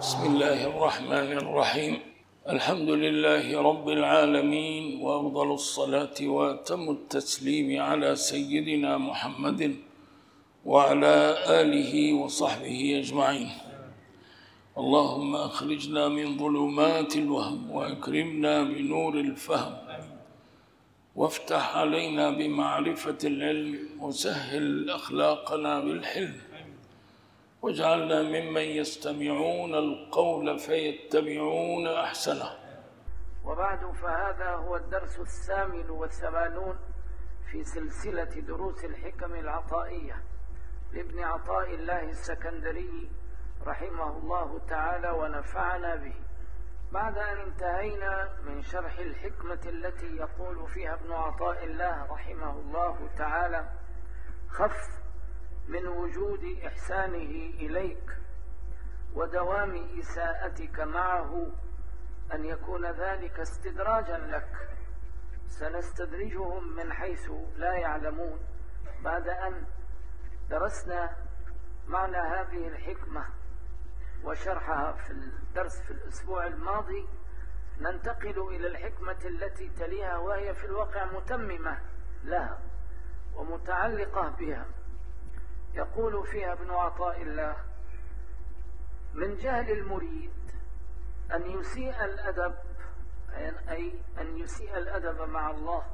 بسم الله الرحمن الرحيم. الحمد لله رب العالمين، وأفضل الصلاة وأتم التسليم على سيدنا محمد وعلى آله وصحبه أجمعين. اللهم أخرجنا من ظلمات الوهم وأكرمنا بنور الفهم، وافتح علينا بمعرفة العلم، وسهل أخلاقنا بالحلم، واجعلنا ممن يستمعون القول فيتبعون أحسنه. وبعد، فهذا هو الدرس 88 في سلسلة دروس الحكم العطائية لابن عطاء الله السكندري رحمه الله تعالى ونفعنا به. بعد أن انتهينا من شرح الحكمة التي يقول فيها ابن عطاء الله رحمه الله تعالى: خف من وجود إحسانه إليك ودوام إساءتك معه أن يكون ذلك استدراجا لك، سنستدرجهم من حيث لا يعلمون. بعد أن درسنا معنى هذه الحكمة وشرحها في الدرس في الأسبوع الماضي، ننتقل إلى الحكمة التي تليها، وهي في الواقع متممة لها ومتعلقة بها. يقول فيها ابن عطاء الله: من جهل المريد أن يسيء الأدب، أي أن يسيء الأدب مع الله،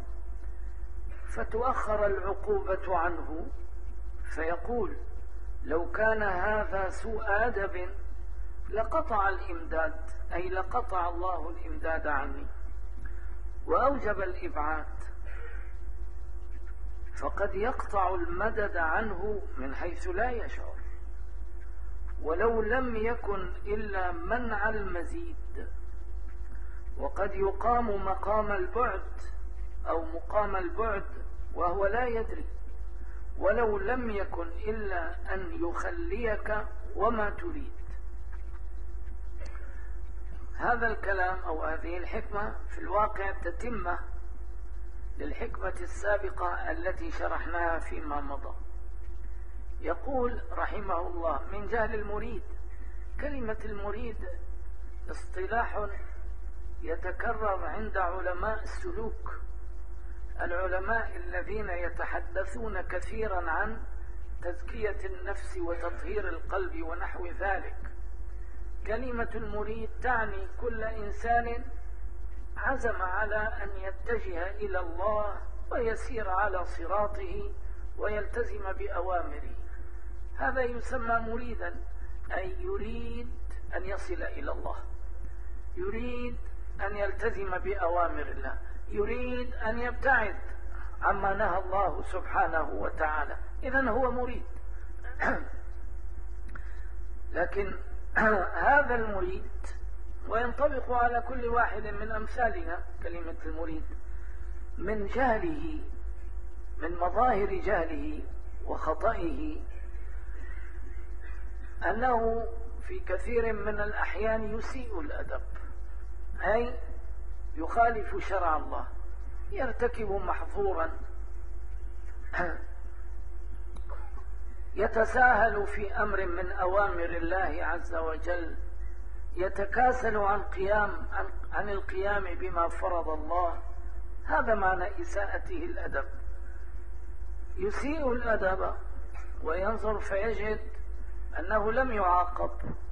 فتؤخر العقوبة عنه، فيقول: لو كان هذا سوء أدب لقطع الإمداد، أي لقطع الله الإمداد عني وأوجب الإبعاد، فقد يقطع المدد عنه من حيث لا يشعر، ولو لم يكن إلا منع المزيد. وقد يقام مقام البعد أو مقام البعد وهو لا يدري، ولو لم يكن إلا أن يخليك وما تريد. هذا الكلام أو هذه الحكمة في الواقع تتمة للحكمة السابقة التي شرحناها فيما مضى. يقول رحمه الله: من جهل المريد. كلمة المريد اصطلاح يتكرر عند علماء السلوك، العلماء الذين يتحدثون كثيرا عن تزكية النفس وتطهير القلب ونحو ذلك. كلمة المريد تعني كل إنسان عزم على أن يتجه إلى الله ويسير على صراطه ويلتزم بأوامره، هذا يسمى مريدا، أي يريد أن يصل إلى الله، يريد أن يلتزم بأوامر الله، يريد أن يبتعد عما نهى الله سبحانه وتعالى، إذن هو مريد. لكن هذا المريد وينطبق على كل واحد من أمثالنا كلمة المريد، من جهله، من مظاهر جهله وخطئه أنه في كثير من الأحيان يسيء الأدب، أي يخالف شرع الله، يرتكب محظورا، يتساهل في أمر من أوامر الله عز وجل، يتكاسل عن القيام بما فرض الله. هذا معنى إساءته الأدب. يسيء الأدب وينظر فيجد أنه لم يعاقب،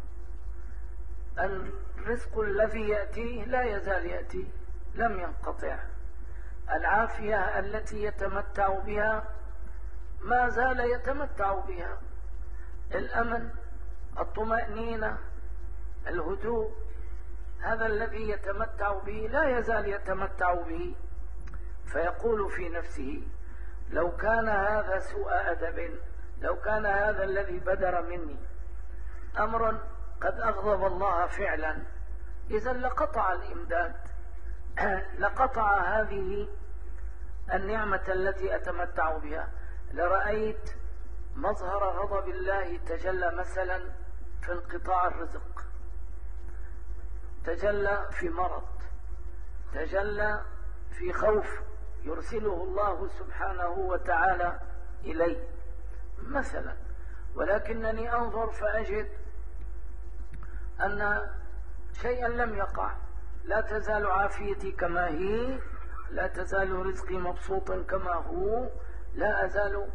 الرزق الذي يأتيه لا يزال يأتي، لم ينقطع، العافية التي يتمتع بها ما زال يتمتع بها، الأمن، الطمأنينة، الهدوء، هذا الذي يتمتع به لا يزال يتمتع به. فيقول في نفسه: لو كان هذا سوء أدب، لو كان هذا الذي بدر مني أمرا قد أغضب الله فعلا، إذا لقطع الإمداد، لقطع هذه النعمة التي أتمتع بها، لرأيت مظهر غضب الله تجلى مثلا في انقطاع الرزق، تجلى في مرض، تجلى في خوف يرسله الله سبحانه وتعالى إلي مثلا. ولكنني أنظر فأجد أن شيئا لم يقع. لا تزال عافيتي كما هي، لا تزال رزقي مبسوطا كما هو، لا أزال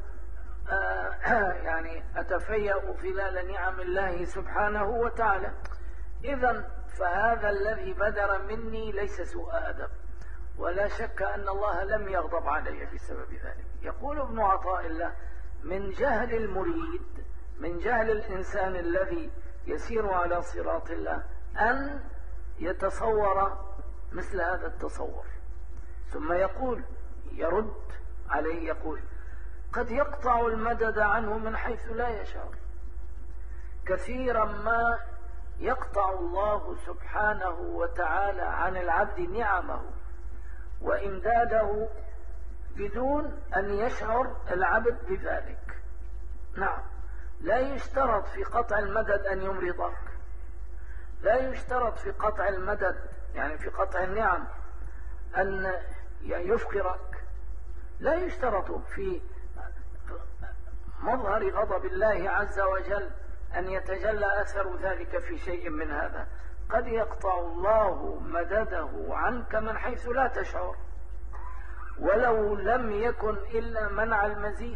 يعني أتفيأ ظلال نعم الله سبحانه وتعالى. إذن فهذا الذي بدر مني ليس سوء أدب، ولا شك أن الله لم يغضب علي بسبب ذلك. يقول ابن عطاء الله: من جهل المريد، من جهل الإنسان الذي يسير على صراط الله أن يتصور مثل هذا التصور. ثم يقول، يرد عليه يقول: قد يقطع المدد عنه من حيث لا يشعر. كثيرا ما يقطع الله سبحانه وتعالى عن العبد نعمه وإمداده بدون أن يشعر العبد بذلك. نعم، لا يشترط في قطع المدد أن يمرضك، لا يشترط في قطع المدد يعني في قطع النعم أن يفقرك، لا يشترط في مظهر غضب الله عز وجل أن يتجلى أثر ذلك في شيء من هذا. قد يقطع الله مدده عنك من حيث لا تشعر، ولو لم يكن إلا منع المزيد.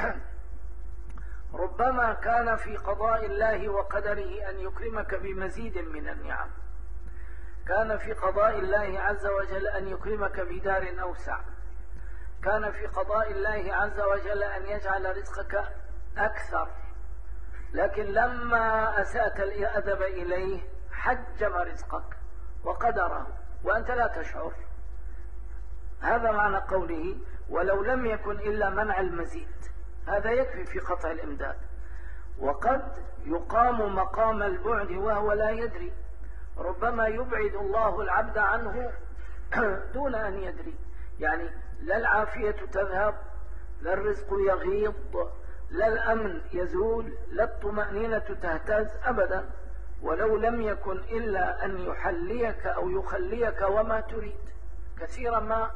ربما كان في قضاء الله وقدره أن يكرمك بمزيد من النعم، كان في قضاء الله عز وجل أن يكرمك بدار أوسع، كان في قضاء الله عز وجل أن يجعل رزقك أكثر، لكن لما أسأت الأدب إليه حجم رزقك وقدره وأنت لا تشعر. هذا معنى قوله: ولو لم يكن إلا منع المزيد. هذا يكفي في قطع الإمداد. وقد يقام مقام البعد وهو لا يدري، ربما يبعد الله العبد عنه دون أن يدري، يعني لا العافية تذهب، لا الرزق يغيض، لا الأمن يزول، لا الطمأنينة تهتز أبدا، ولو لم يكن إلا أن يحليك أو يخليك وما تريد. كثيرا ما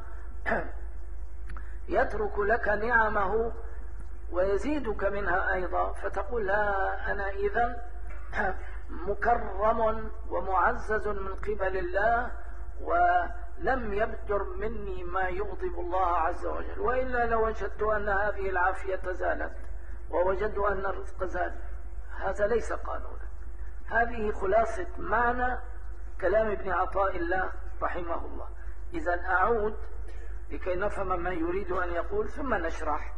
يترك لك نعمه ويزيدك منها أيضا، فتقول: لا، أنا إذن مكرم ومعزز من قبل الله ولم يبدر مني ما يغضب الله عز وجل، وإلا لوجدت أن هذه العافية زالت ووجدت أن الرزق زال. هذا ليس قانونا. هذه خلاصة معنى كلام ابن عطاء الله رحمه الله. إذن أعود لكي نفهم ما يريد أن يقول ثم نشرح.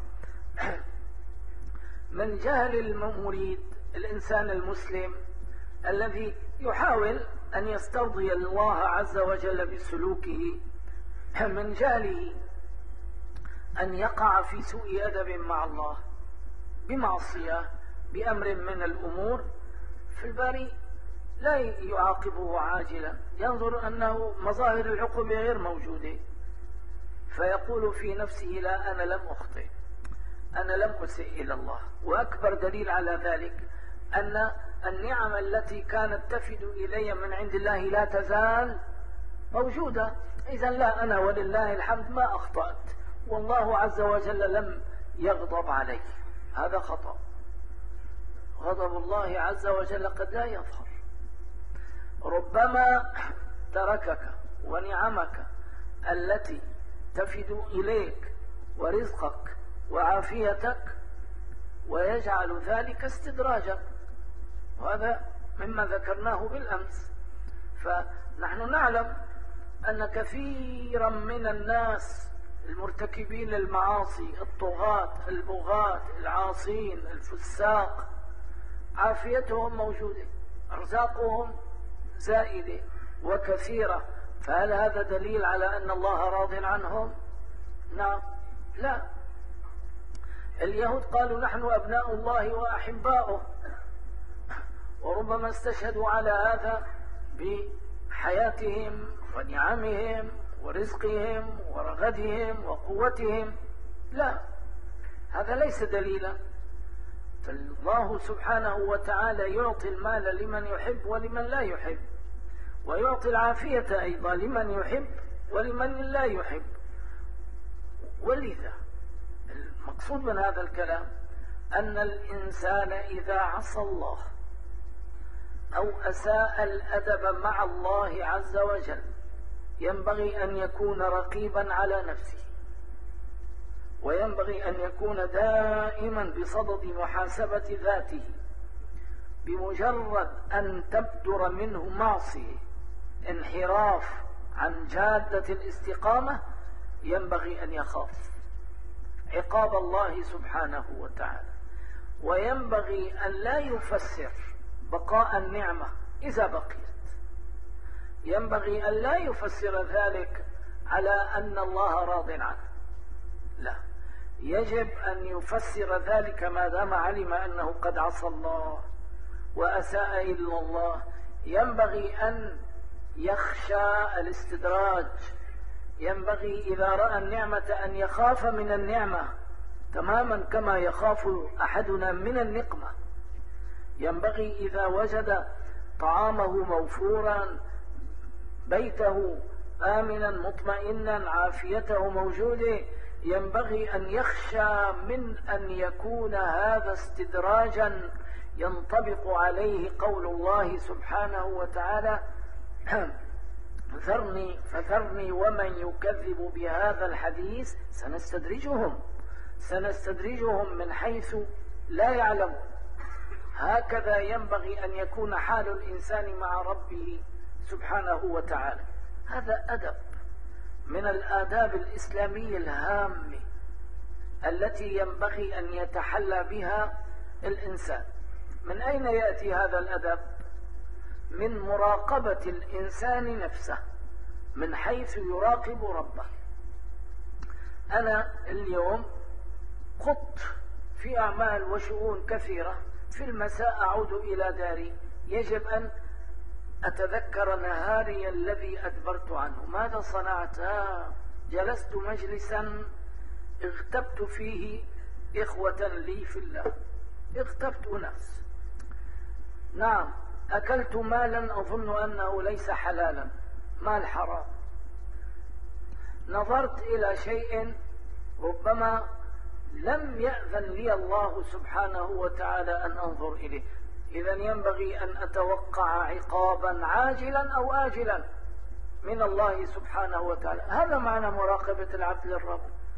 من جهل المريد، الإنسان المسلم الذي يحاول أن يسترضي الله عز وجل بسلوكه، من جهله أن يقع في سوء أدب مع الله بمعصية بأمر من الأمور، في الباري لا يعاقبه عاجلا، ينظر أنه مظاهر العقوبة غير موجودة، فيقول في نفسه: لا، أنا لم أخطئ، أنا لم أسئ إلى الله. وأكبر دليل على ذلك أن النعم التي كانت تفد إلي من عند الله لا تزال موجودة. إذن لا، أنا ولله الحمد ما أخطأت، والله عز وجل لم يغضب علي. هذا خطأ. غضب الله عز وجل قد لا يظهر، ربما تركك ونعمك التي تفد إليك ورزقك وعافيتك ويجعل ذلك استدراجا، وهذا مما ذكرناه بالأمس. فنحن نعلم أن كثيرا من الناس المرتكبين المعاصي، الطغاة البغاة العاصين الفساق، عافيتهم موجودة، أرزاقهم زائدة وكثيرة، فهل هذا دليل على أن الله راض عنهم؟ نعم، لا. اليهود قالوا: نحن أبناء الله وأحباؤه، وربما استشهدوا على هذا بحياتهم ونعمهم ورزقهم ورغدهم وقوتهم. لا، هذا ليس دليلا. فالله سبحانه وتعالى يعطي المال لمن يحب ولمن لا يحب، ويعطي العافية أيضا لمن يحب ولمن لا يحب. ولذا المقصود من هذا الكلام أن الإنسان إذا عصى الله أو أساء الأدب مع الله عز وجل ينبغي أن يكون رقيبا على نفسه، وينبغي أن يكون دائما بصدد محاسبة ذاته. بمجرد أن تبدر منه معصية، انحراف عن جادة الاستقامة، ينبغي أن يخاف عقاب الله سبحانه وتعالى، وينبغي أن لا يفسر بقاء النعمة إذا بقيت، ينبغي أن لا يفسر ذلك على أن الله راض عنه، لا، يجب أن يفسر ذلك ما دام علم أنه قد عصى الله وأساء إلى الله. ينبغي أن يخشى الاستدراج، ينبغي إذا رأى النعمة أن يخاف من النعمة تماما كما يخاف أحدنا من النقمة. ينبغي إذا وجد طعامه موفورا، بيته آمنا مطمئنا، عافيته موجودة، ينبغي أن يخشى من أن يكون هذا استدراجا ينطبق عليه قول الله سبحانه وتعالى: فذرني ومن يكذب بهذا الحديث سنستدرجهم من حيث لا يعلم. هكذا ينبغي أن يكون حال الإنسان مع ربه سبحانه وتعالى. هذا أدب من الآداب الإسلامية الهامة التي ينبغي أن يتحلى بها الإنسان. من أين يأتي هذا الأدب؟ من مراقبة الإنسان نفسه من حيث يراقب ربه. أنا اليوم خضت في أعمال وشؤون كثيرة، في المساء أعود إلى داري، يجب أن أتذكر نهاري الذي أدبرت عنه. ماذا صنعت؟ جلست مجلسا اغتبت فيه إخوة لي في الله، اغتبت ناس، نعم، أكلت مالا أظن أنه ليس حلالا، مال حرام، نظرت إلى شيء ربما لم يأذن لي الله سبحانه وتعالى أن أنظر إليه. إذن ينبغي أن أتوقع عقابا عاجلا أو آجلا من الله سبحانه وتعالى. هذا معنى مراقبة العبد للرب.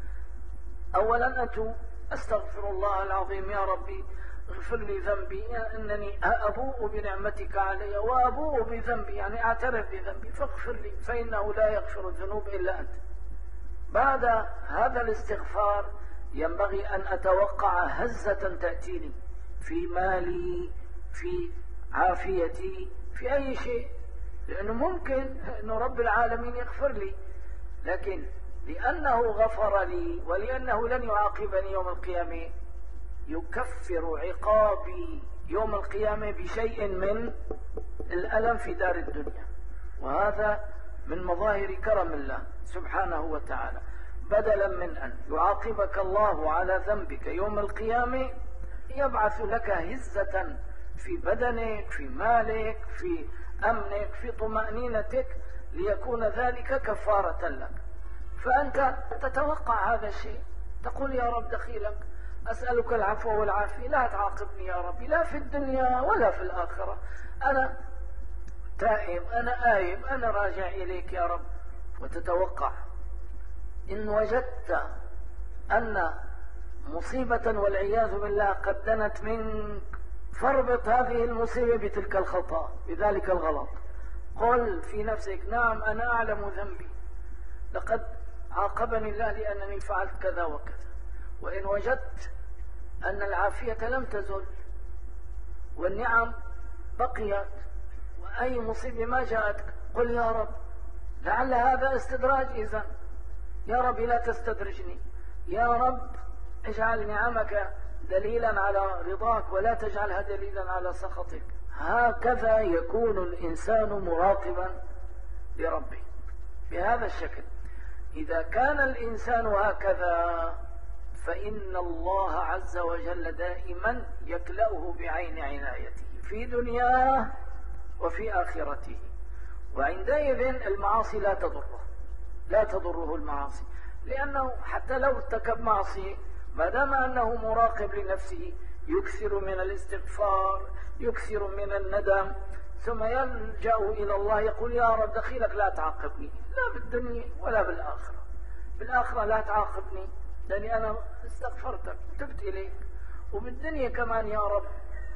أولا أتوب، أستغفر الله العظيم، يا ربي اغفر لي ذنبي، أنني أبوء بنعمتك علي وأبوء بذنبي، يعني أعترف بذنبي، فاغفر لي فإنه لا يغفر الذنوب إلا أنت. بعد هذا الاستغفار ينبغي أن أتوقع هزة تأتيني في مالي، في عافيتي، في أي شيء، لأنه ممكن أن رب العالمين يغفر لي، لكن لأنه غفر لي ولأنه لن يعاقبني يوم القيامة يكفر عقابي يوم القيامة بشيء من الألم في دار الدنيا. وهذا من مظاهر كرم الله سبحانه وتعالى. بدلا من أن يعاقبك الله على ذنبك يوم القيامة يبعث لك هزة في بدنك، في مالك، في أمنك، في طمأنينتك، ليكون ذلك كفارة لك. فأنت تتوقع هذا الشيء، تقول: يا رب دخيلك، أسألك العفو والعافية، لا تعاقبني يا ربي، لا في الدنيا ولا في الآخرة، أنا تائب، أنا آيب، أنا راجع إليك يا رب. وتتوقع إن وجدت أن مصيبة والعياذ بالله قد دنت منك، فاربط هذه المصيبة بتلك الخطأ، بذلك الغلط. قل في نفسك: نعم أنا أعلم ذنبي، لقد عاقبني الله لأنني فعلت كذا وكذا. وإن وجدت أن العافية لم تزل والنعم بقيت وأي مصيبة ما جاءتك، قل: يا رب لعل هذا استدراج، إذن يا رب لا تستدرجني، يا رب اجعل نعمك دليلا على رضاك ولا تجعلها دليلا على سخطك. هكذا يكون الإنسان مراقبا لربه بهذا الشكل. إذا كان الإنسان هكذا فإن الله عز وجل دائما يكلأه بعين عنايته في دنياه وفي آخرته، وعندئذ المعاصي لا تضره المعاصي، لأنه حتى لو ارتكب معصية ما دام أنه مراقب لنفسه يكثر من الاستغفار، يكثر من الندم، ثم يلجأ إلى الله يقول يا رب دخيلك لا تعاقبني، لا بالدنيا ولا بالآخرة. بالآخرة لا تعاقبني لأني أنا استغفرتك تبت إليك، وبالدنيا كمان يا رب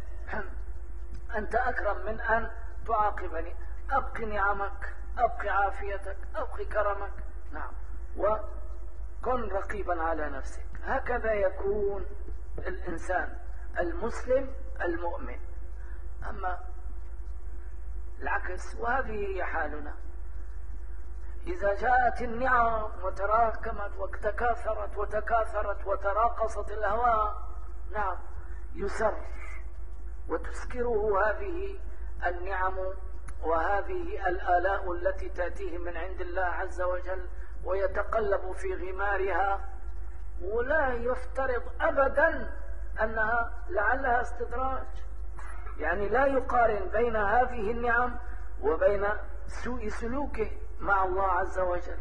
أنت أكرم من أن تعاقبني، أبقي نعمك، أبقي عافيتك، أبقي كرمك. نعم، وكن رقيبا على نفسك. هكذا يكون الإنسان المسلم المؤمن. أما العكس، وهذه هي حالنا، إذا جاءت النعم وتراكمت وتكاثرت وتكاثرت وتراقصت الأهواء، نعم، يسر وتسكره هذه النعم وهذه الآلاء التي تأتيه من عند الله عز وجل، ويتقلب في غمارها، ولا يفترض أبدا أنها لعلها استدراج. يعني لا يقارن بين هذه النعم وبين سوء سلوكه مع الله عز وجل.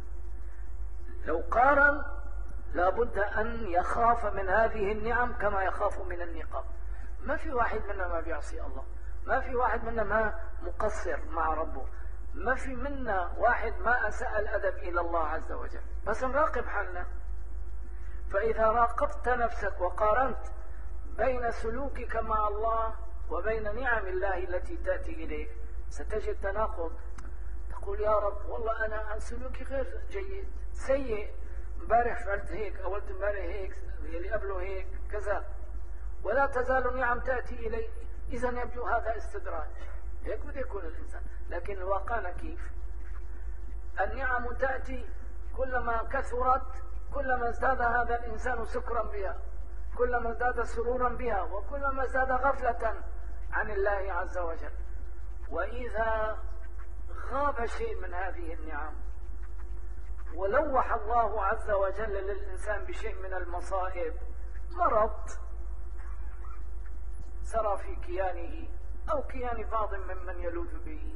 لو قارن لابد أن يخاف من هذه النعم كما يخاف من النقم. ما في واحد منا ما بيعصي الله، ما في واحد منا ما مقصر مع ربه، ما في منا واحد ما أساء الأدب إلى الله عز وجل، بس نراقب حالنا. فإذا راقبت نفسك وقارنت بين سلوكك مع الله وبين نعم الله التي تأتي إليك ستجد تناقض. تقول يا رب والله أنا سلوكي غير جيد، سيء، امبارح فعلت هيك، أولت امبارح هيك، يلي قبله هيك، كذا، ولا تزال نعم تأتي إلي. إذا يبدو هذا استدراج، هيك بده يكون الإنسان. لكن الواقع كيف؟ النعم تأتي كلما كثرت كلما ازداد هذا الإنسان سكرا بها، كلما ازداد سرورا بها، وكلما ازداد غفلة عن الله عز وجل. وإذا غاب شيء من هذه النعم ولوح الله عز وجل للإنسان بشيء من المصائب، مرض سرى في كيانه أو كيان بعض ممن يلوذ به،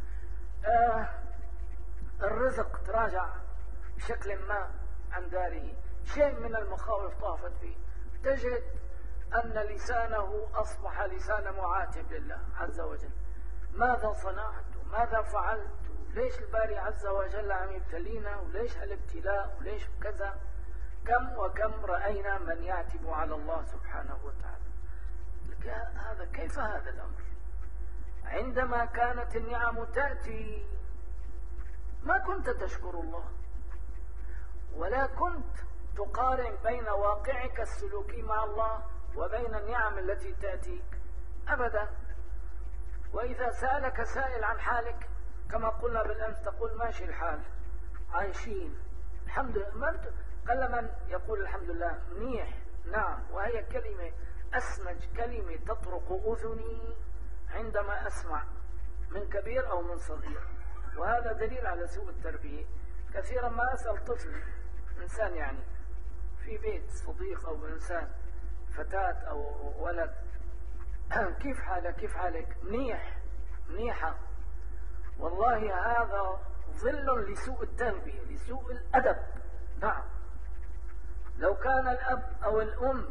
الرزق تراجع بشكل ما عن داره، شيء من المخاوف طافت فيه، تجد أن لسانه أصبح لسان معاتب لله عز وجل. ماذا صنعت؟ ماذا فعلت؟ ليش الباري عز وجل عم يبتلينا؟ وليش هالابتلاء؟ وليش كذا؟ كم وكم رأينا من يعتب على الله سبحانه وتعالى. هذا كيف هذا الأمر؟ عندما كانت النعم تأتي ما كنت تشكر الله، ولا كنت تقارن بين واقعك السلوكي مع الله وبين النعم التي تأتيك أبدا. وإذا سألك سائل عن حالك كما قلنا بالأمس تقول ماشي الحال، عايشين الحمد لله. قل من يقول الحمد لله منيح. نعم، وهي كلمة أسمج كلمة تطرق أذني عندما أسمع من كبير أو من صغير، وهذا دليل على سوء التربية. كثيرا ما أسأل طفل إنسان يعني في بيت صديق أو إنسان فتاة أو ولد كيف حالك؟ كيف حالك؟ منيح، منيحة. والله هذا ظل لسوء التربية، لسوء الأدب. نعم، لو كان الأب أو الأم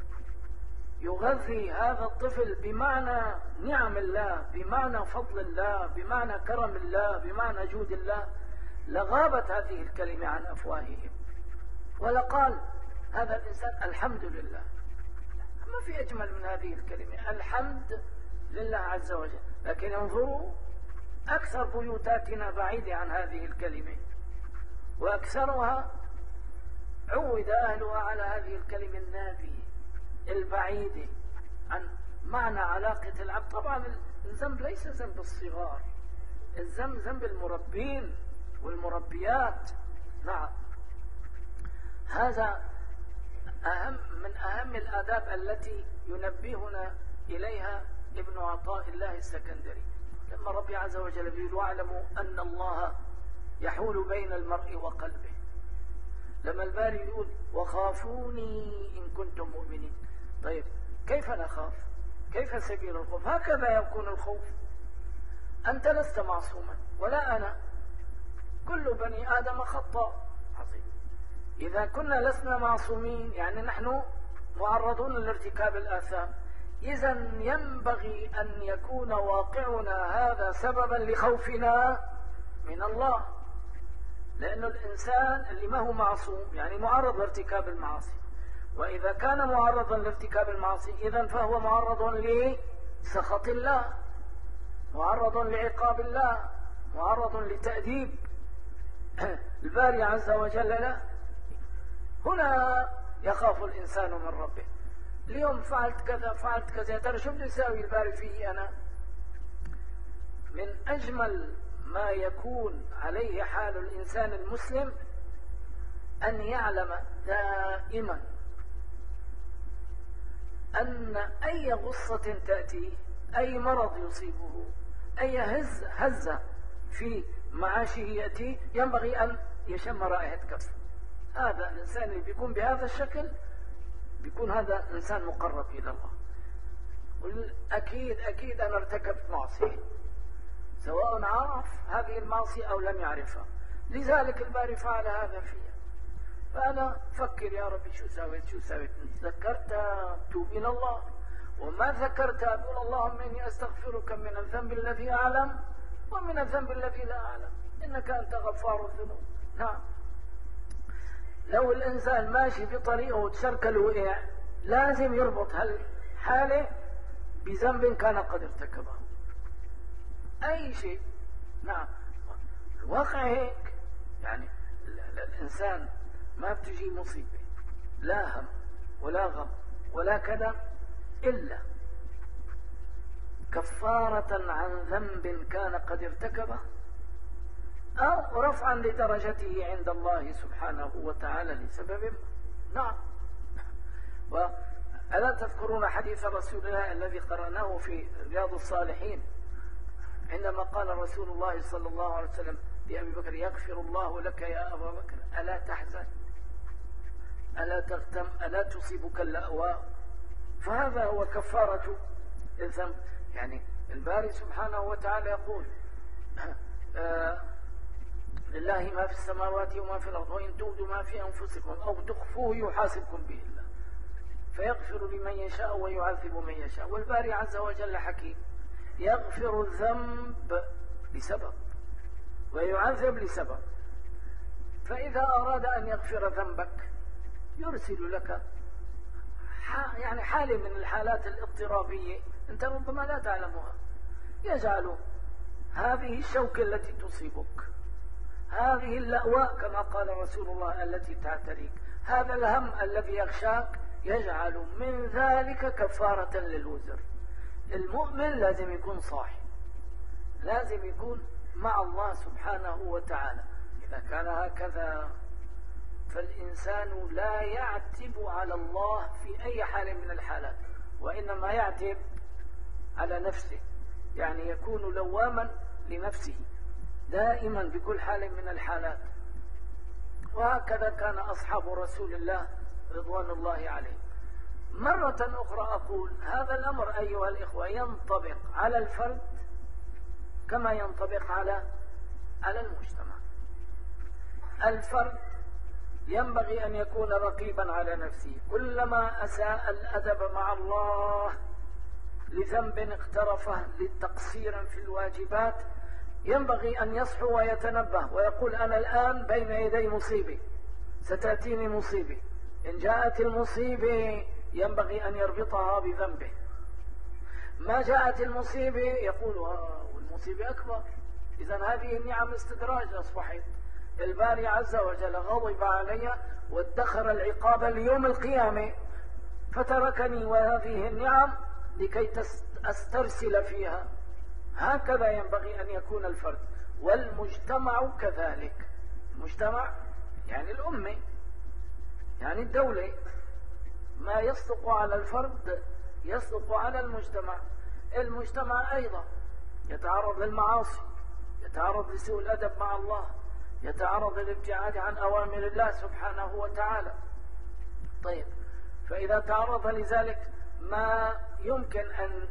يغذي هذا الطفل بمعنى نعم الله، بمعنى فضل الله، بمعنى كرم الله، بمعنى جود الله، لغابت هذه الكلمة عن أفواههم، ولقال هذا الإنسان الحمد لله. ما في أجمل من هذه الكلمة، الحمد لله عز وجل. لكن انظروا، أكثر بيوتاتنا بعيدة عن هذه الكلمة، وأكثرها عود أهلها على هذه الكلمة النابية البعيدة عن معنى علاقة العبد. طبعا الذنب ليس ذنب الصغار، الذنب ذنب المربين والمربيات. نعم، هذا من أهم الآداب التي ينبهنا إليها ابن عطاء الله السكندري لما ربي عز وجل يقول واعلموا أن الله يحول بين المرء وقلبه. لما الباري يقول وخافوني إن كنتم مؤمنين، طيب كيف نخاف؟ كيف سبيل الخوف؟ هكذا يكون الخوف. أنت لست معصوما ولا أنا، كل بني آدم خطاء. عظيم. إذا كنا لسنا معصومين يعني نحن معرضون لارتكاب الآثام، إذن ينبغي أن يكون واقعنا هذا سببا لخوفنا من الله، لأن الإنسان اللي ما هو معصوم يعني معرض لارتكاب المعاصي، وإذا كان معرضا لارتكاب المعاصي إذن فهو معرض لسخط الله، معرض لعقاب الله، معرض لتأديب الباري عز وجل له. هنا يخاف الإنسان من ربه. اليوم فعلت كذا فعلت كذا، ترى شو بده يساوي الباري فيه أنا؟ من أجمل ما يكون عليه حال الإنسان المسلم أن يعلم دائما أن أي غصة تأتي، أي مرض يصيبه، أي هزة في معاشه يأتي، ينبغي أن يشم رائحة كف. هذا الإنسان اللي بيكون بهذا الشكل بيكون هذا إنسان مقرب إلى الله. أكيد أنا ارتكبت معصية، سواء عرف هذه المعصية أو لم يعرفها، لذلك الباري فعل هذا فيها. فأنا فكر يا ربي شو سويت ذكرتها توب إلى الله، وما ذكرتها قول اللهم إني أستغفرك من الذنب الذي أعلم ومن الذنب الذي لا أعلم إنك أنت غفار الذنوب. نعم، لو الإنسان ماشي بطريقه وتشركل وقع لازم يربط هالحالة بذنب كان قد ارتكبه، أي شيء. نعم، الواقع هيك، يعني الإنسان ما بتجي مصيبة لا هم ولا غم ولا كذا إلا كفارة عن ذنب كان قد ارتكبه أو رفعا لدرجته عند الله سبحانه وتعالى لسبب. نعم، وألا تذكرون حديث رسول الله الذي قرأناه في رياض الصالحين عندما قال رسول الله صلى الله عليه وسلم لأبي بكر يغفر الله لك يا أبا بكر ألا تحزن ألا تغتم ألا تصيبك اللأواء. فهذا هو كفارة الذنب. يعني الباري سبحانه وتعالى يقول لله ما في السماوات وما في الأرض وإن تبدوا ما في أنفسكم أو تخفوه يحاسبكم به الله فيغفر لمن يشاء ويعذب من يشاء. والباري عز وجل حكيم، يغفر الذنب لسبب ويعذب لسبب. فإذا أراد أن يغفر ذنبك يرسل لك يعني حالة من الحالات الاضطرابية أنت ربما لا تعلمها، يجعل هذه الشوكة التي تصيبك، هذه اللأواء كما قال رسول الله التي تعتريك، هذا الهم الذي يغشاك، يجعل من ذلك كفارة للوزر. المؤمن لازم يكون صاحي، لازم يكون مع الله سبحانه وتعالى. إذا كان هكذا فالإنسان لا يعتب على الله في أي حال من الحالات، وإنما يعتب على نفسه، يعني يكون لواما لنفسه دائما بكل حال من الحالات. وهكذا كان أصحاب رسول الله رضوان الله عليه. مرة أخرى أقول هذا الأمر أيها الإخوة ينطبق على الفرد كما ينطبق على المجتمع. الفرد ينبغي أن يكون رقيبا على نفسه، كلما أساء الأدب مع الله لذنب اقترفه للتقصير في الواجبات ينبغي أن يصحو ويتنبه ويقول أنا الآن بين يدي مصيبة، ستأتيني مصيبة. إن جاءت المصيبة ينبغي أن يربطها بذنبه، ما جاءت المصيبة يقول المصيبة أكبر، إذا هذه النعم استدراج أصبحت. الباري عز وجل غضب علي وادخر العقاب ليوم القيامة فتركني وهذه النعم لكي أسترسل فيها. هكذا ينبغي أن يكون الفرد، والمجتمع كذلك. المجتمع يعني الأمة، يعني الدولة، ما يصدق على الفرد يصدق على المجتمع. المجتمع أيضا يتعرض للمعاصي، يتعرض لسوء الأدب مع الله، يتعرض للابتعاد عن أوامر الله سبحانه وتعالى. طيب، فإذا تعرض لذلك ما يمكن أن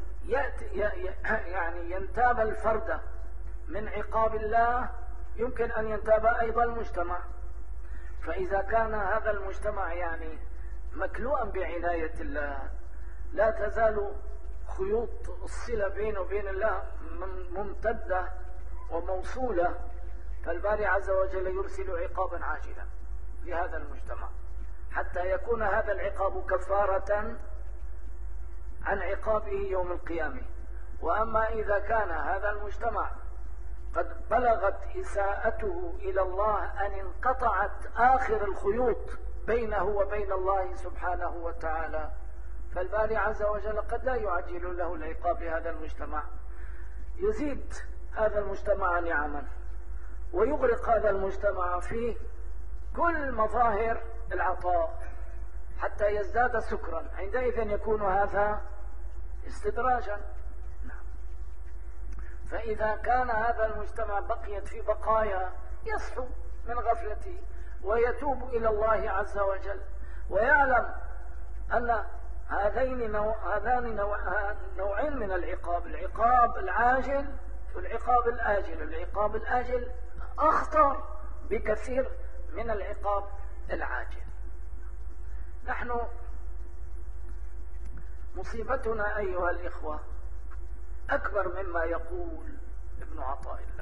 يعني ينتاب الفرد من عقاب الله، يمكن أن ينتاب أيضا المجتمع. فإذا كان هذا المجتمع يعني مكلوءا بعناية الله لا تزال خيوط الصلة بينه وبين الله ممتدة وموصولة، فالباري عز وجل يرسل عقابا عاجلا لهذا المجتمع حتى يكون هذا العقاب كفارة عن عقابه يوم القيامة. وأما إذا كان هذا المجتمع قد بلغت إساءته إلى الله أن انقطعت آخر الخيوط بينه وبين الله سبحانه وتعالى، فالباري عز وجل قد لا يعجل له العقاب لهذا المجتمع، يزيد هذا المجتمع نعما ويغرق هذا المجتمع في كل مظاهر العطاء حتى يزداد سكرا، عندئذ يكون هذا استدراجا. فإذا كان هذا المجتمع بقيت في بقايا يصحو من غفلته ويتوب إلى الله عز وجل ويعلم أن هذان نوعين من العقاب، العقاب العاجل والعقاب الآجل. العقاب الآجل أخطر بكثير من العقاب العاجل. نحن مصيبتنا أيها الإخوة أكبر مما يقول ابن عطاء الله.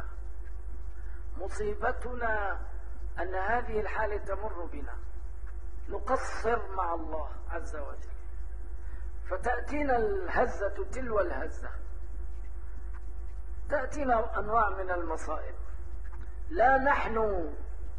مصيبتنا أن هذه الحالة تمر بنا، نقصر مع الله عز وجل، فتأتينا الهزة تلو الهزة، تأتينا أنواع من المصائب لا نحن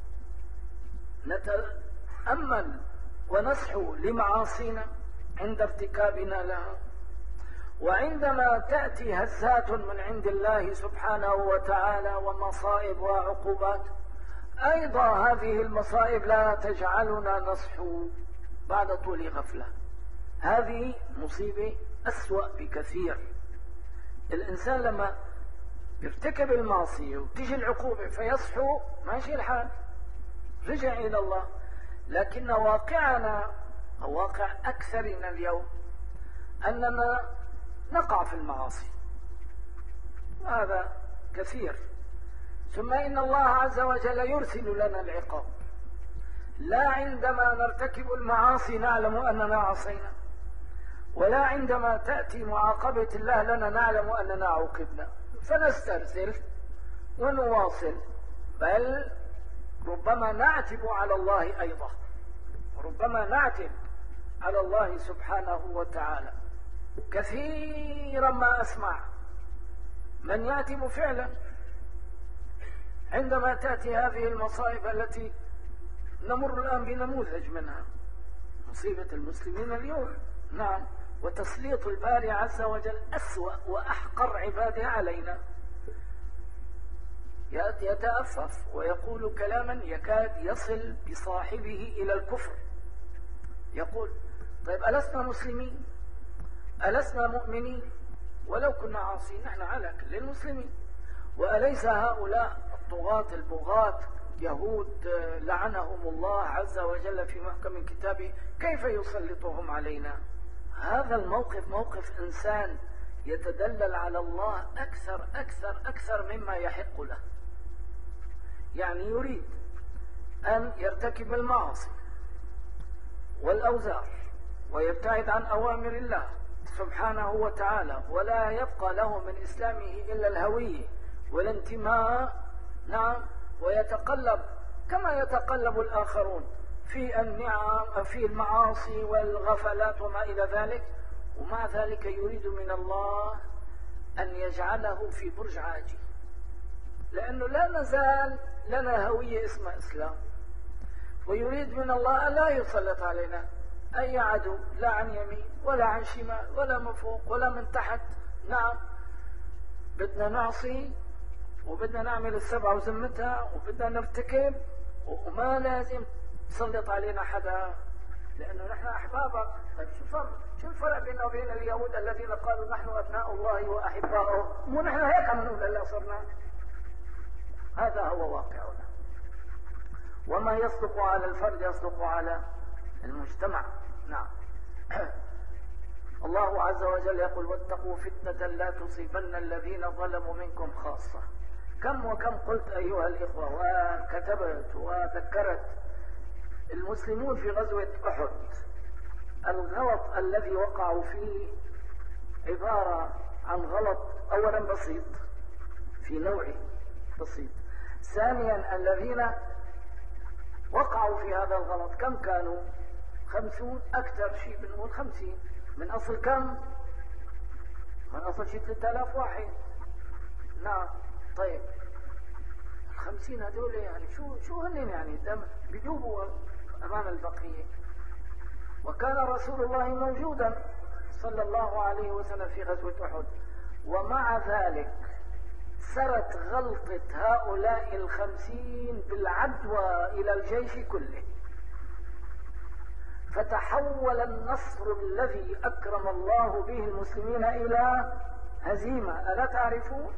نتأمل ونصحو لمعاصينا عند ارتكابنا لها، وعندما تأتي هزات من عند الله سبحانه وتعالى ومصائب وعقوبات أيضا هذه المصائب لا تجعلنا نصحو بعد طول غفلة. هذه مصيبة أسوأ بكثير. الإنسان لما يرتكب المعصية وتجي العقوبة فيصحو ماشي الحال، رجع إلى الله. لكن واقعنا أو واقع أكثرنا اليوم أننا نقع في المعاصي، هذا كثير. ثم إن الله عز وجل يرسل لنا العقاب، لا عندما نرتكب المعاصي نعلم أننا عصينا، ولا عندما تأتي معاقبة الله لنا نعلم أننا عوقبنا فنسترسل ونواصل، بل ربما نعتب على الله أيضا، ربما نعتب على الله سبحانه وتعالى. كثيرا ما أسمع من يعتب فعلا عندما تأتي هذه المصائب التي نمر الآن بنموذج منها، مصيبة المسلمين اليوم. نعم، وتسليط الباري عز وجل أسوأ وأحقر عباده علينا، يتأفف ويقول كلاما يكاد يصل بصاحبه إلى الكفر. يقول: طيب ألسنا مسلمين؟ ألسنا مؤمنين؟ ولو كنا عاصين نحن على كل المسلمين. وأليس هؤلاء الطغاة البغاة يهود لعنهم الله عز وجل في محكم كتابه كيف يسلطهم علينا؟ هذا الموقف موقف إنسان يتدلل على الله أكثر أكثر أكثر مما يحق له، يعني يريد أن يرتكب المعاصي والأوزار ويبتعد عن أوامر الله سبحانه وتعالى، ولا يبقى له من إسلامه إلا الهوية والانتماء. نعم، ويتقلب كما يتقلب الآخرون في النعم في المعاصي والغفلات وما إلى ذلك، ومع ذلك يريد من الله أن يجعله في برج عاجي، لأنه لا نزال لنا هوية اسمها إسلام، ويريد من الله أن لا يسلط علينا أي عدو، لا عن يمين ولا عن شمال ولا من فوق ولا من تحت. نعم، بدنا نعصي وبدنا نعمل السبعة وزمتها وبدنا نرتكب، وما لازم تسلط علينا حدا لأنه نحن أحبابك. طيب شو الفرق بيننا وبين اليهود الذين قالوا نحن أبناء الله وأحباؤه؟ مو نحن هيك عم نقول اللي صرنا. هذا هو واقعنا، وما يصدق على الفرد يصدق على المجتمع. نعم. الله عز وجل يقول: واتقوا فتنة لا تصيبن الذين ظلموا منكم خاصة. كم وكم قلت أيها الإخوة وكتبت وذكرت المسلمون في غزوة أحد الغلط الذي وقعوا فيه عبارة عن غلط أولا بسيط في نوعه بسيط. ثانيا الذين وقعوا في هذا الغلط كم كانوا؟ 50 أكثر شيء بنقول 50 من أصل كم؟ من أصل شيء 3000 واحد. نعم. طيب 50 هذول يعني شو هن يعني بيدوبوا أمام البقية. وكان رسول الله موجودا صلى الله عليه وسلم في غزوة أحد، ومع ذلك سرت غلطة هؤلاء 50 بالعدوى إلى الجيش كله، فتحول النصر الذي أكرم الله به المسلمين إلى هزيمة. ألا تعرفون؟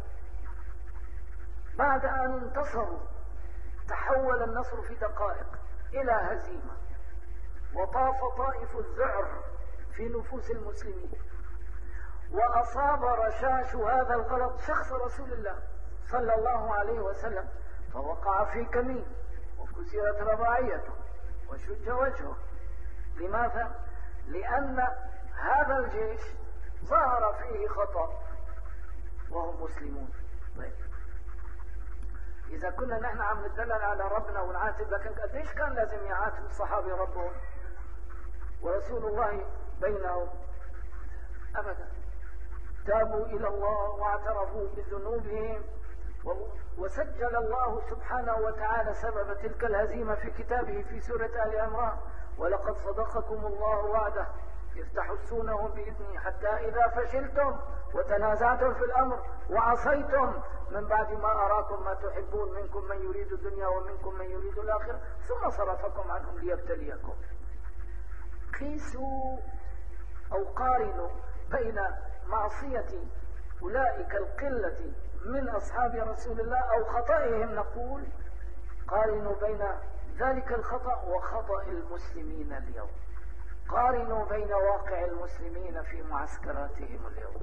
بعد أن انتصروا تحول النصر في دقائق إلى هزيمة، وطاف طائف الذعر في نفوس المسلمين، وأصاب رشاش هذا الغلط شخص رسول الله صلى الله عليه وسلم، فوقع في كمين وكسرت رباعيته وشج وجهه. لماذا؟ لأن هذا الجيش ظهر فيه خطأ وهم مسلمون. طيب إذا كنا نحن عم نتدلل على ربنا ونعاتب، لكن قديش كان لازم يعاتب الصحابة ربهم ورسول الله بينهم؟ أبدا. تابوا إلى الله واعترفوا بذنوبهم، وسجل الله سبحانه وتعالى سبب تلك الهزيمة في كتابه في سورة آل عمران: ولقد صدقكم الله وعده إذ تحسونهم بإذنه حتى إذا فشلتم وتنازعتم في الأمر وعصيتم من بعد ما أراكم ما تحبون منكم من يريد الدنيا ومنكم من يريد الآخرة ثم صرفكم عنهم ليبتليكم. قيسوا أو قارنوا بين معصية أولئك القلة من أصحاب رسول الله أو خطئهم، نقول قارنوا بين ذلك الخطأ وخطأ المسلمين اليوم. قارنوا بين واقع المسلمين في معسكراتهم اليوم.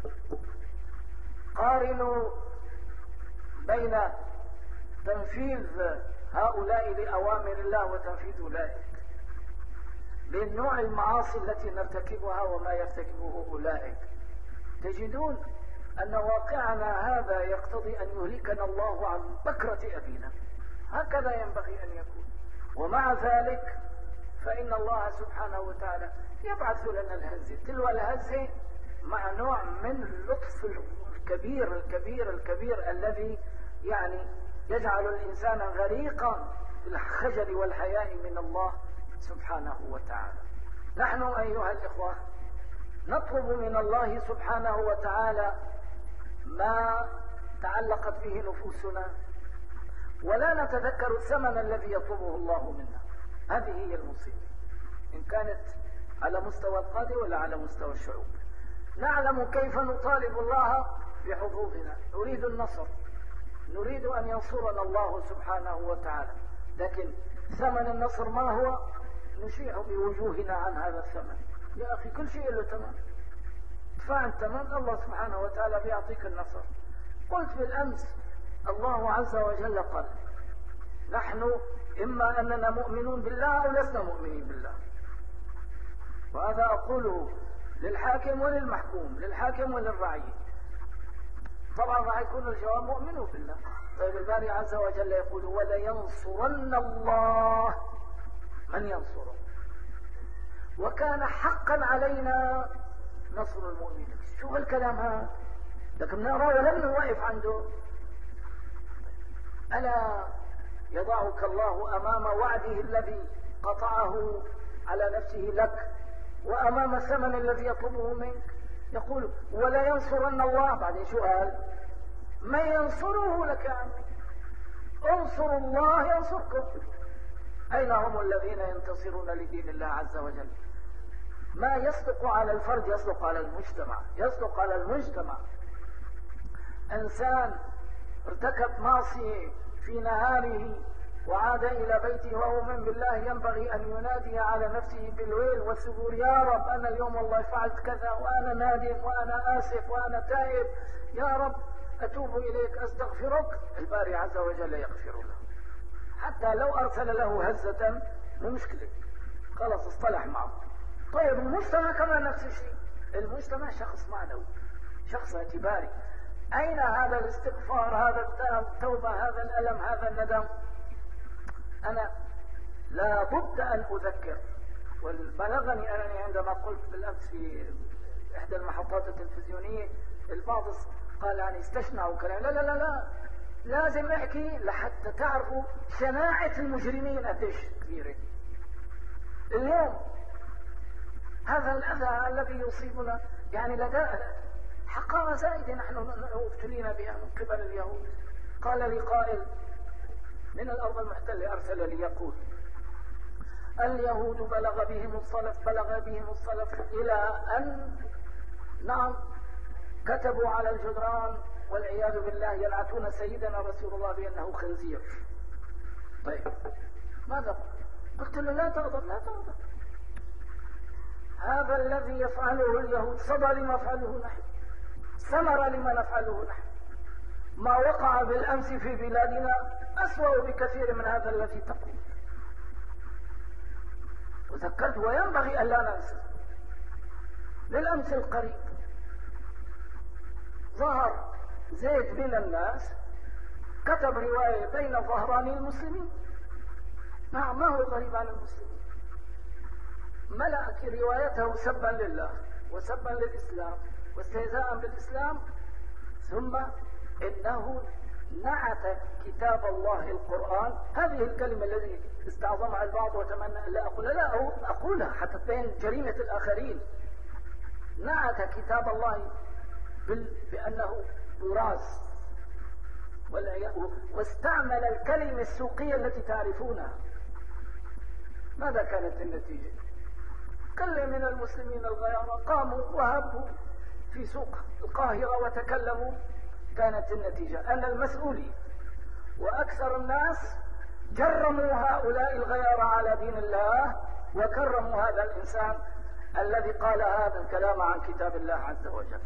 قارنوا بين تنفيذ هؤلاء لأوامر الله وتنفيذ أولئك، بين نوع المعاصي التي نرتكبها وما يرتكبه أولئك. تجدون أن واقعنا هذا يقتضي أن يهلكنا الله عن بكرة أبينا، هكذا ينبغي أن يكون. ومع ذلك فإن الله سبحانه وتعالى يبعث لنا الهزة تلو الهزة مع نوع من اللطف الكبير الكبير الكبير الذي يعني يجعل الإنسان غريقا في الخجل والحياء من الله سبحانه وتعالى. نحن أيها الإخوة نطلب من الله سبحانه وتعالى ما تعلقت به نفوسنا، ولا نتذكر الثمن الذي يطلبه الله منا. هذه هي المصيبة، إن كانت على مستوى القادة ولا على مستوى الشعوب. نعلم كيف نطالب الله بحظوظنا، نريد النصر، نريد أن ينصرنا الله سبحانه وتعالى، لكن ثمن النصر ما هو؟ نشيع بوجوهنا عن هذا الثمن. يا أخي كل شيء له ثمن، ادفع الثمن، الله سبحانه وتعالى بيعطيك النصر. قلت بالأمس الله عز وجل قال: نحن إما أننا مؤمنون بالله أو لسنا مؤمنين بالله. وهذا أقوله للحاكم وللمحكوم، للحاكم وللرعية. طبعا راح يكون الجواب مؤمنون بالله. طيب الباري عز وجل يقول: ولينصرن الله من ينصره وكان حقا علينا نصر المؤمنين. شو هالكلام هذا؟ لكن نرى ولم نوقف عنده. ألا يضعك الله أمام وعده الذي قطعه على نفسه لك وأمام الثمن الذي يطلبه منك. يقول: ولا ينصرن الله. بعدين شو قال؟ من ينصره لك يا عمي، انصروا الله ينصركم. أين هم الذين ينتصرون لدين الله عز وجل؟ ما يصدق على الفرد يصدق على المجتمع، يصدق على المجتمع. إنسان ارتكب معصية في نهاره وعاد إلى بيته وهو مؤمن بالله، ينبغي أن ينادي على نفسه بالويل والثبور: يا رب أنا اليوم والله فعلت كذا وأنا نادم وأنا آسف وأنا تائب، يا رب أتوب إليك أستغفرك. الباري عز وجل يغفر له، حتى لو أرسل له هزة مو مشكلة، خلاص اصطلح معه. طيب المجتمع كمان نفس الشيء، المجتمع شخص معنوي، شخص اعتباري. أين هذا الاستغفار، هذا التوبة، هذا الألم، هذا الندم؟ أنا لا بد أن أذكر. وبلغني أنني عندما قلت بالأمس في إحدى المحطات التلفزيونية البعض قال يعني استشنعوا كلام. لا لا لا لا، لازم احكي لحتى تعرفوا شناعة المجرمين قديش كبيرة. اليوم هذا الأذى الذي يصيبنا يعني لدى حقارة زائدة نحن ابتلينا بها من قبل اليهود. قال لي قائل من الأرض المحتلة أرسل لي يقول اليهود بلغ بهم الصلف إلى أن نعم كتبوا على الجدران والعياذ بالله يلعنون سيدنا رسول الله بأنه خنزير. طيب ماذا قلت له؟ لا تغضب لا تغضب، هذا الذي يفعله اليهود صدى لما نفعله نحن، ثمر لما نفعله نحن. ما وقع بالأمس في بلادنا أسوأ بكثير من هذا الذي تقول. وذكرت وينبغي أن لا ننسى بالأمس القريب ظهر زيد من الناس كتب رواية بين ظهراني المسلمين. نعم ما هو غريب عن المسلمين، ملأ روايته سبا لله وسبا للإسلام واستهزاء بالإسلام، ثم إنه نعت كتاب الله القرآن. هذه الكلمة التي استعظمها البعض وتمنى أن لا أقولها، لا أقولها حتى تبين جريمة الآخرين. نعت كتاب الله بأنه براز واستعمل الكلمة السوقية التي تعرفونها. ماذا كانت النتيجة؟ كل من المسلمين الغيارى قاموا وهبوا في سوق القاهرة وتكلموا. كانت النتيجة أن المسؤولين وأكثر الناس جرموا هؤلاء الغيارى على دين الله وكرموا هذا الإنسان الذي قال هذا الكلام عن كتاب الله عز وجل.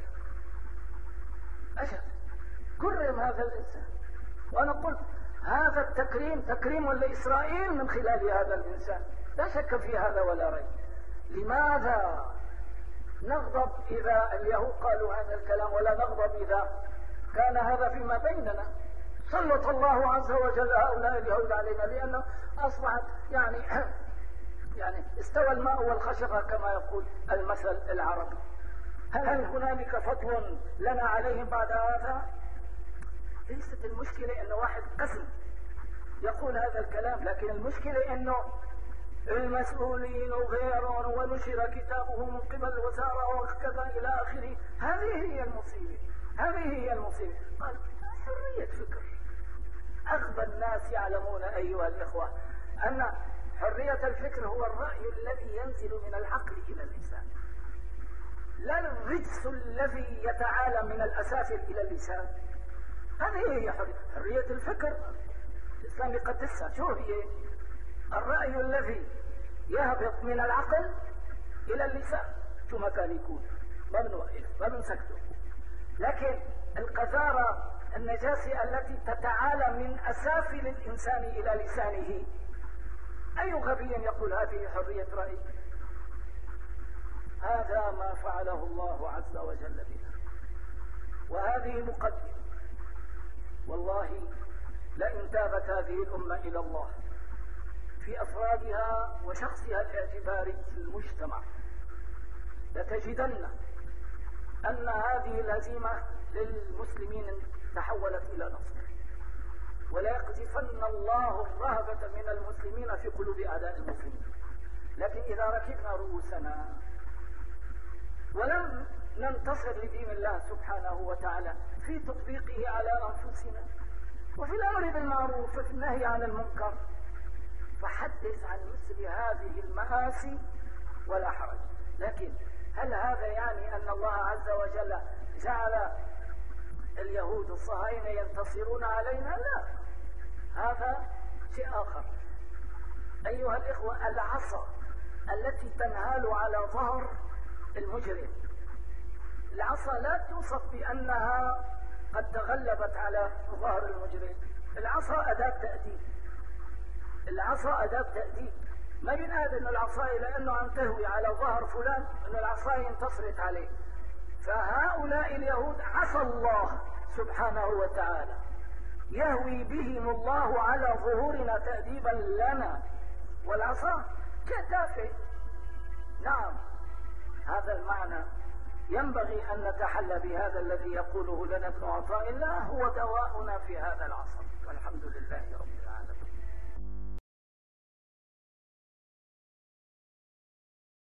أجل كرم هذا الإنسان. وأنا قلت هذا التكريم تكريم لإسرائيل من خلال هذا الإنسان، لا شك في هذا ولا ريب. لماذا نغضب إذا اليهود قالوا هذا الكلام، ولا نغضب إذا كان هذا فيما بيننا؟ سلط الله عز وجل هؤلاء اليهود علينا لأنه أصبحت يعني استوى الماء والخشبة كما يقول المثل العربي. هل هنالك فضل لنا عليهم بعد هذا؟ ليست المشكلة أنه واحد قسم يقول هذا الكلام، لكن المشكلة أنه المسؤولين وغيرهم ونشر كتابه من قبل الوزارة وكذا إلى آخره. هذه هي المصيبة، هذه هي المصيبة. قال حرية فكر. أغبى الناس يعلمون أيها الإخوة أن حرية الفكر هو الرأي الذي ينزل من العقل إلى اللسان، لا الرجس الذي يتعالى من الأسافل إلى اللسان. هذه هي حرية الفكر. الإسلام يقدسها. شو هي؟ الرأي الذي يهبط من العقل إلى اللسان. شو ما كان يكون ما بنوقف ما بنسكته. لكن القذارة النجاسة التي تتعالى من أسافل الإنسان إلى لسانه، أي غبي يقول هذه حرية رأي؟ هذا ما فعله الله عز وجل بنا. وهذه مقدمة. والله لئن تابت هذه الأمة إلى الله في أفرادها وشخصها الاعتباري في المجتمع لتجدن أن هذه الهزيمة للمسلمين تحولت إلى نصر، ولا يقذفن الله الرهبة من المسلمين في قلوب أعداء المسلمين. لكن إذا ركبنا رؤوسنا ولم ننتصر لدين الله سبحانه وتعالى في تطبيقه على أنفسنا وفي الأمر بالمعروف وفي النهي عن المنكر، فحدث عن مثل هذه المآسي ولا حرج. لكن هل هذا يعني أن الله عز وجل جعل اليهود الصهاينة ينتصرون علينا؟ لا، هذا شيء آخر. أيها الإخوة، العصا التي تنهال على ظهر المجرم، العصا لا توصف بأنها قد تغلبت على ظهر المجرم. العصا أداة تأديب، العصا أداة تأديب. ما بينقاد ان العصاية لانه عم تهوي على ظهر فلان ان العصاية انتصرت عليه. فهؤلاء اليهود عصى الله سبحانه وتعالى، يهوي بهم الله على ظهورنا تأديبا لنا، والعصا كتافه. نعم، هذا المعنى ينبغي أن نتحلى بهذا الذي يقوله لنا ابن عطاء الله هو دواؤنا في هذا العصر، والحمد لله.